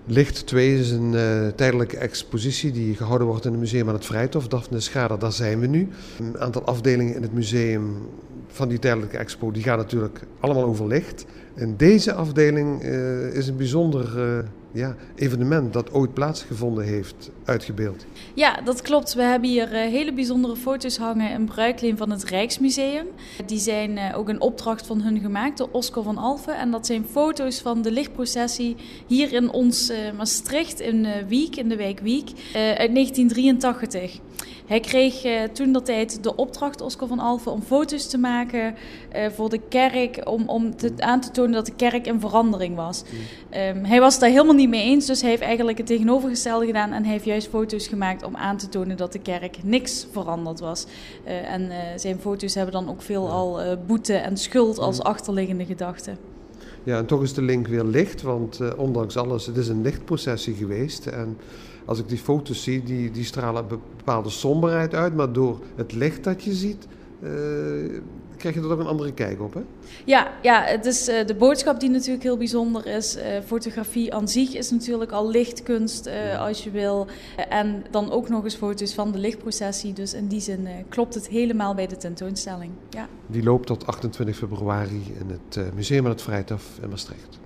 Licht 2 is een tijdelijke expositie die gehouden wordt in het Museum aan het Vrijthof. Daphne Schader, daar zijn we nu. Een aantal afdelingen in het museum van die tijdelijke expo die gaan natuurlijk allemaal over licht. En deze afdeling is een bijzonder evenement dat ooit plaatsgevonden heeft uitgebeeld. Ja, dat klopt. We hebben hier hele bijzondere foto's hangen in bruikleen van het Rijksmuseum. Die zijn ook een opdracht van hun gemaakt door Oscar van Alphen. En dat zijn foto's van de lichtprocessie hier in ons Maastricht in Wiek, in de wijk Wiek, uit 1983. Hij kreeg toentertijd de opdracht, Oscar van Alphen, om foto's te maken voor de kerk, om aan te tonen dat de kerk in verandering was. Hij was het daar helemaal niet mee eens, dus hij heeft eigenlijk het tegenovergestelde gedaan en hij heeft juist foto's gemaakt om aan te tonen dat de kerk niks veranderd was. En zijn foto's hebben dan ook veelal boete en schuld als achterliggende gedachte. Ja, en toch is de link weer licht, want ondanks alles, het is een lichtprocessie geweest. En als ik die foto's zie, die stralen een bepaalde somberheid uit, maar door het licht dat je ziet, krijg je er ook een andere kijk op, hè? Ja, het is de boodschap die natuurlijk heel bijzonder is. Fotografie aan zich is natuurlijk al lichtkunst, als je wil. En dan ook nog eens foto's van de lichtprocessie. Dus in die zin klopt het helemaal bij de tentoonstelling. Ja. Die loopt tot 28 februari in het Museum aan het Vrijthof in Maastricht.